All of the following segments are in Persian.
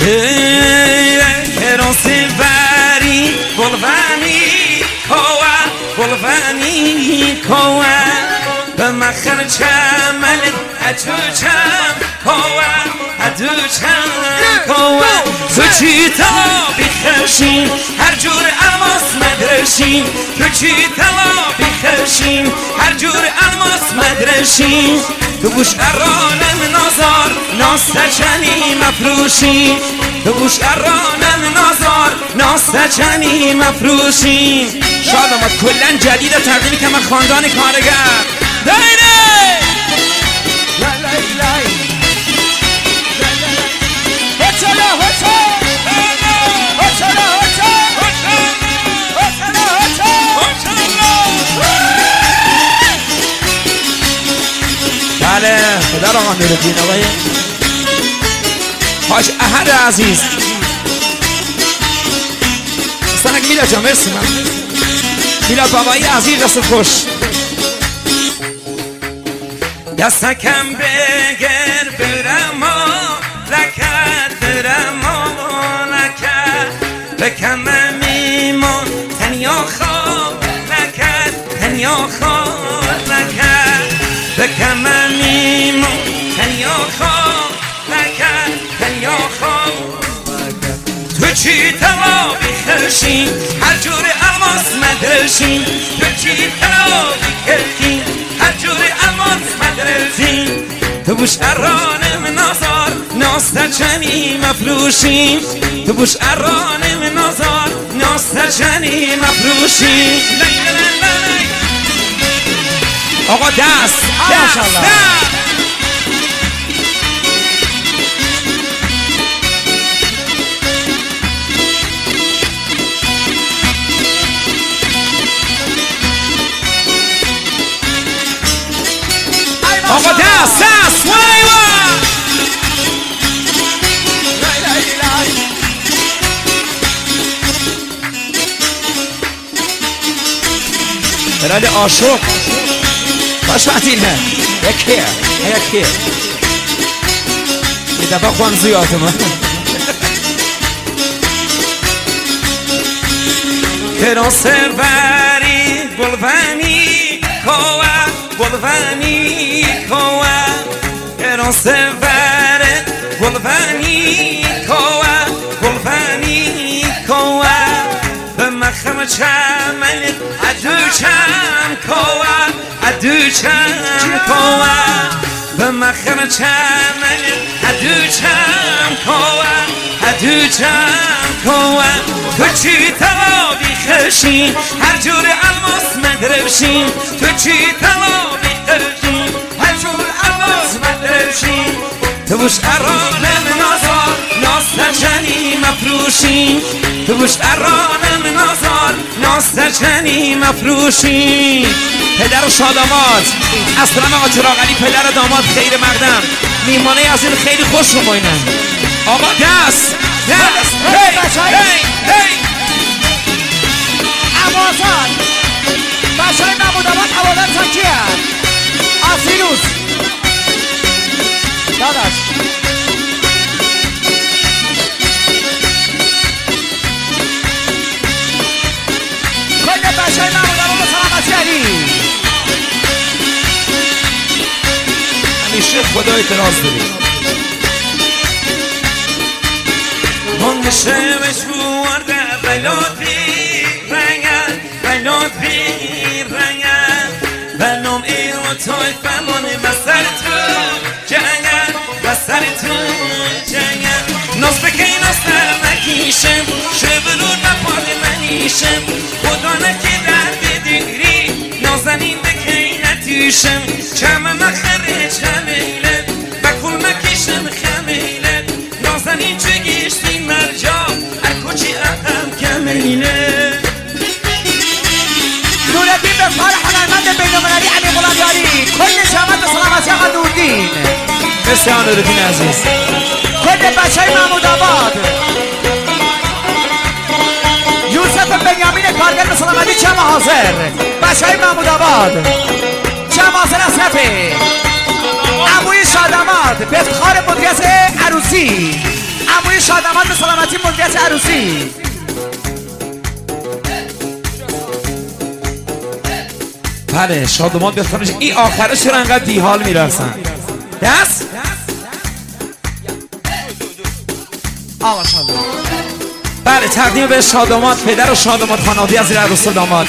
Rosi vari volvani koa volvani koa به مخر چمل ادوچم کوه ادوچم کوه تو چی تا بیخشین هر جور الماس مدرشین تو چی تا بیخشین هر جور الماس مدرشین تو بوش ارانم نازار ناستچنی مفروشین تو بوش ارانم نازار ناستچنی مفروشین شاد آمد کلن جدید تقدیمی که من خاندان کارگر دایره لای لای لای هچلا هچلا هچلا هچلا بله پدر آقا نوردین آقای حاج احد عزیز استانک میلاد جان مرسی من میلاد بابایی عزیز دست خوش دستکم بگر برم لکت برم لکت بکم میمون تنیا خواب لکت تنیا خواب لکت بکم میمون تنیا خواب لکت تنیا خواب تو چی تلا بیخشین هر جور الماس مدرشین تو چی تلا بیخشین هر جور الماس مدرشین تو بوش ارانم نازار ناستچنی مفروشین تو بوش ارانم نازار ناستچنی مفروشین آقا دست دست آقا دست دست وای وای لای لای لای برای عاشق باش وقتینه یکیه یکیه یه دفعه خوان زیاده من کرو سروری بلوانی کوه بلوانی کوه کرو سروری بلوانی کوه بلوانی کوه به مخم چمن ادوچم کوه ادوچم کوه به مخم چمن ادوچم کوه ادوچم کوه تو چی تلا بیخشین هر جور الماس مدرشین تو چی تلا بیخشین هر جور الماس مدرشین تو بوش ارانم نازار ناستچنی مفروشین تو بوش ارانم نازار ناستچنی مفروشین پدر و شادامات اصلا آقا چراغلی پدر داماد خیر مقدم میمانه از این خیلی خوش رو باینن آقا دست دست هی هی هی عوازان بچه های محمود آباد عوازان چکیه آسیروس داداش کل بچه های محمود آباد به سلامتی علی همیشه خدا اعتراض داریم من شمش بورده بلاد بی رنگن بلاد بی رنگن بلوم ایرو توی فرمان بسر تو جنگن بسر تو جنگن ناز بکی ناز در نکیشم شبرون نپاد منیشم خدا نکی درد دیگری نازنین بکی نتیشم چمه مخره چمیله بکل مکیشم خمیله نازنین چه گیشتی مرجا اکوچی اقم کمیله نوردین به فرح هنرمند بین‌المللی علی غلامیاری کل جامعه به سلامتی آقا نوردین مثل آن نوردین عزیز کل بچه های محمود آباد یوسف بنیامین کارگر به سلامتی جمع حاضر بچه های محمود آباد جمع حاضر اصرفه عموی شادامات به افتخار مدیریت عروسی عموی شادامات مهمان به سلامتی مدیریت عروسی. بله شادمان بیاد خانش. این آخره چرا انقدر دیحال میرسن؟ دست؟ آقا شادمان. بله تقدیم به شادمان پدر و شادمان خانواده از زیر عروس و داماد.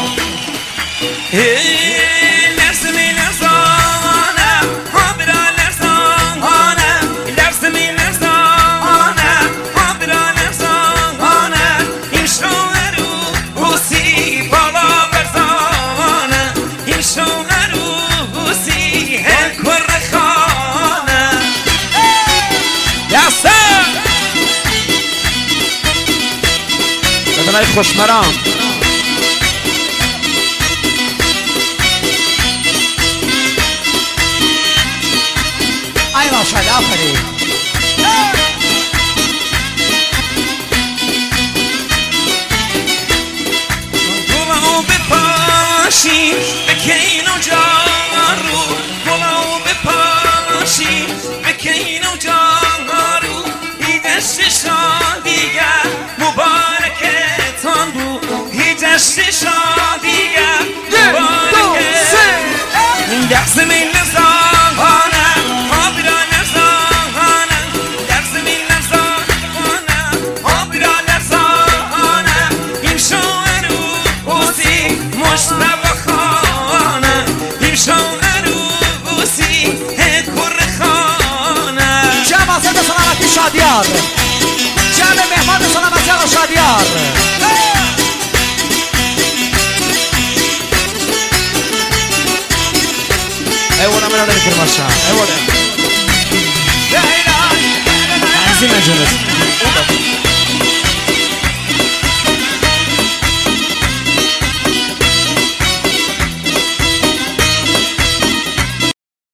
خوشمرام ای ماشاءالله آفرین. گلو بپاشی بکین و جارو گلو بپاشی بکین و جارو ایدش شادیگر مبارکتان بو ایدش شادیگر مبارکتان دست من نزانم آبی را نزانم دست من نزانم آبی را نزانم این شوهر اوزی مشتبه خانم این شوهر اوزی کر خانم جمع سد سلامتی شادیار. جمع مهمان سلامتی آقا شادیار. ایوانا من داری کرماشا ایوانا تنظیم جلس